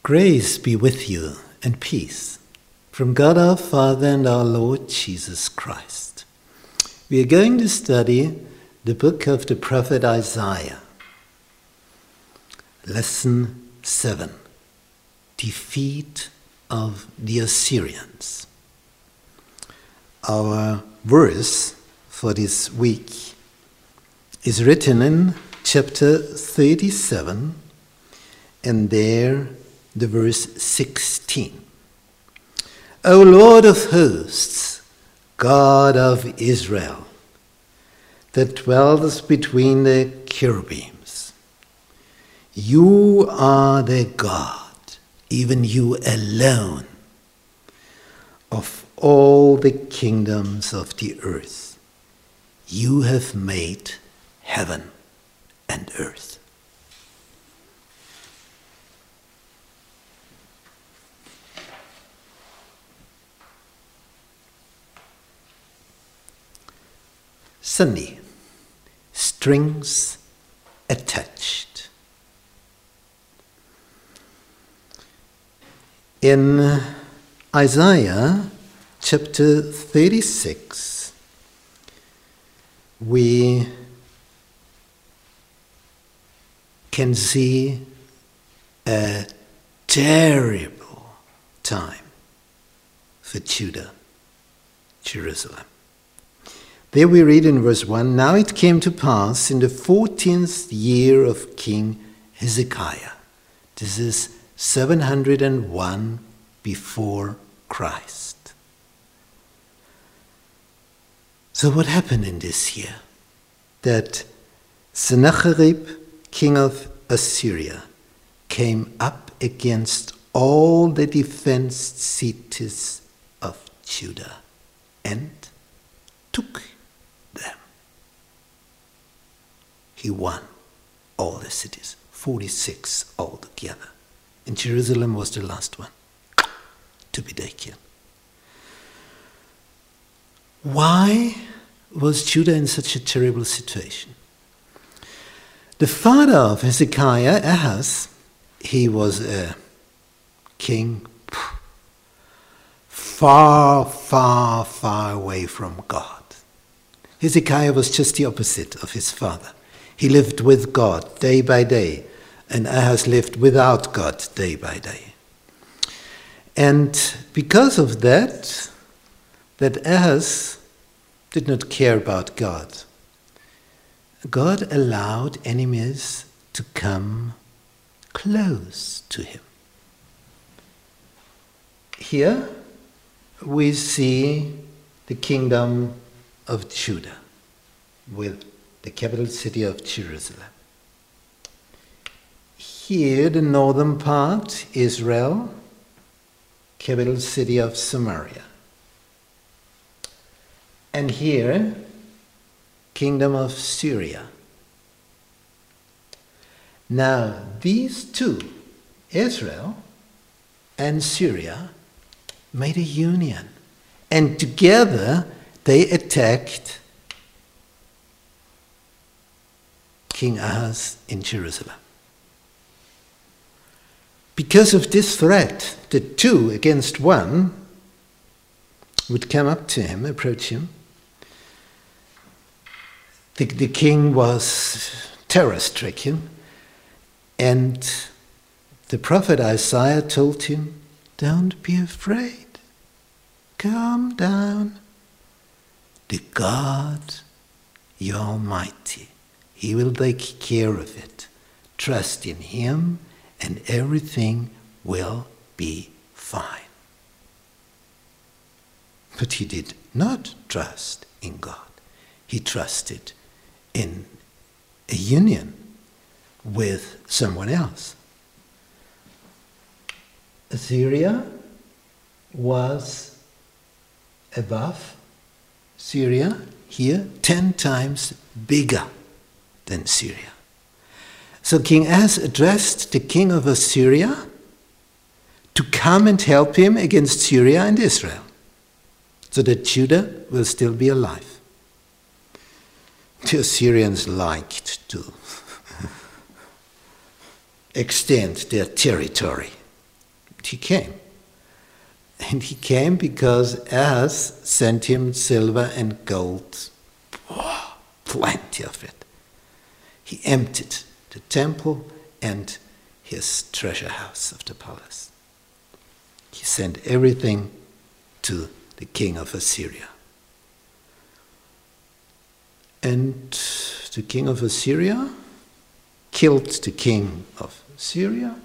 Grace be with you and peace from God our Father and our Lord Jesus Christ. We are going to study the book of the prophet Isaiah. Lesson 7, Defeat of the Assyrians. Our verse for this week is written in chapter 37, and there the verse 16. O Lord of hosts, God of Israel, that dwells between the cherubims, you are the God, even you alone, of all the kingdoms of the earth. You have made heaven and earth. Sunday, strings attached. In Isaiah chapter 36, we can see a terrible time for Judah, Jerusalem. There we read in verse 1, Now it came to pass in the 14th year of King Hezekiah. This is 701 before Christ. So what happened in this year? That Sennacherib, king of Assyria, came up against all the defenced cities of Judah and took them. He won all the cities, 46 altogether. And Jerusalem was the last one to be taken. Why was Judah in such a terrible situation? The father of Hezekiah, Ahaz, he was a king far, far, far away from God. Hezekiah was just the opposite of his father. He lived with God day by day, and Ahaz lived without God day by day. And because of that Ahaz did not care about God. God allowed enemies to come close to him. Here we see the kingdom of Judah with the capital city of Jerusalem. Here, the northern part, Israel, capital city of Samaria. And here, kingdom of Syria. Now, these two, Israel and Syria, made a union. And together, they attacked King Ahaz in Jerusalem. Because of this threat, the two against one would come up to him, approach him. The king was terror-stricken, and the prophet Isaiah told him, Don't be afraid. Calm down. The God, the Almighty, He will take care of it. Trust in Him and everything will be fine. But he did not trust in God. He trusted in a union with someone else. Assyria was above Syria, here 10 times bigger than Syria. So King Ahaz addressed the king of Assyria to come and help him against Syria and Israel, so that Judah will still be alive. The Assyrians liked to extend their territory But he came. And he came because Ahaz sent him silver and gold. Oh, plenty of it. He emptied the temple and his treasure house of the palace. He sent everything to the king of Assyria. And the king of Assyria killed the king of Syria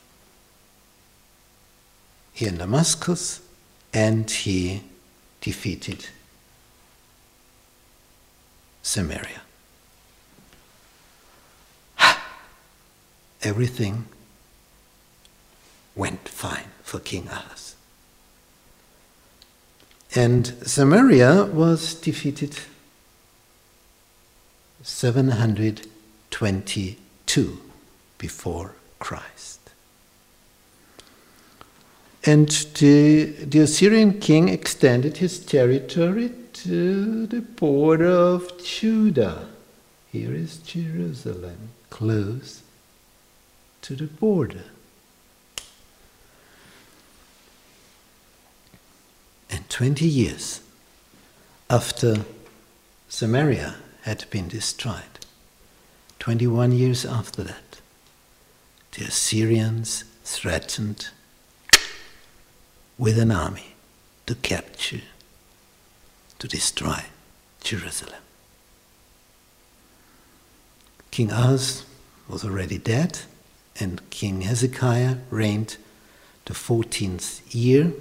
here in Damascus, and he defeated Samaria. Everything went fine for King Ahaz. And Samaria was defeated 722 before Christ. And the Assyrian king extended his territory to the border of Judah. Here is Jerusalem, close to the border. And 20 years after Samaria had been destroyed, 21 years after that, the Assyrians threatened with an army to capture, to destroy Jerusalem. King Ahaz was already dead, and King Hezekiah reigned the 14th year.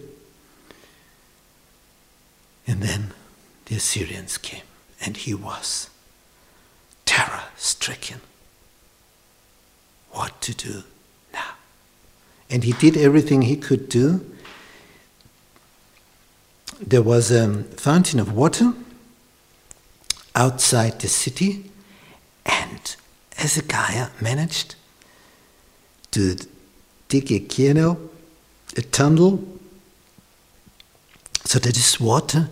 And then the Assyrians came, and he was terror-stricken. What to do now? And he did everything he could do. There was a fountain of water outside the city, and Hezekiah managed to dig a tunnel, so that this water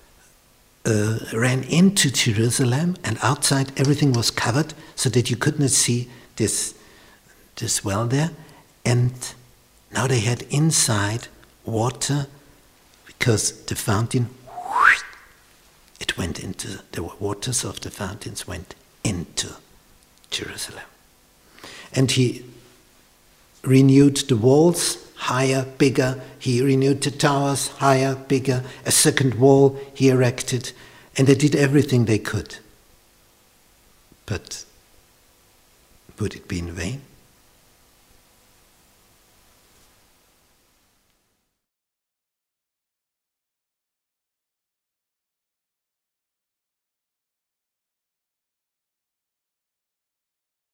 ran into Jerusalem, and outside everything was covered so that you could not see this well there. And now they had inside water because the fountain, it went into, the waters of the fountains went into Jerusalem. And he renewed the walls, higher, bigger. He renewed the towers, higher, bigger. A second wall he erected, and they did everything they could. But would it be in vain?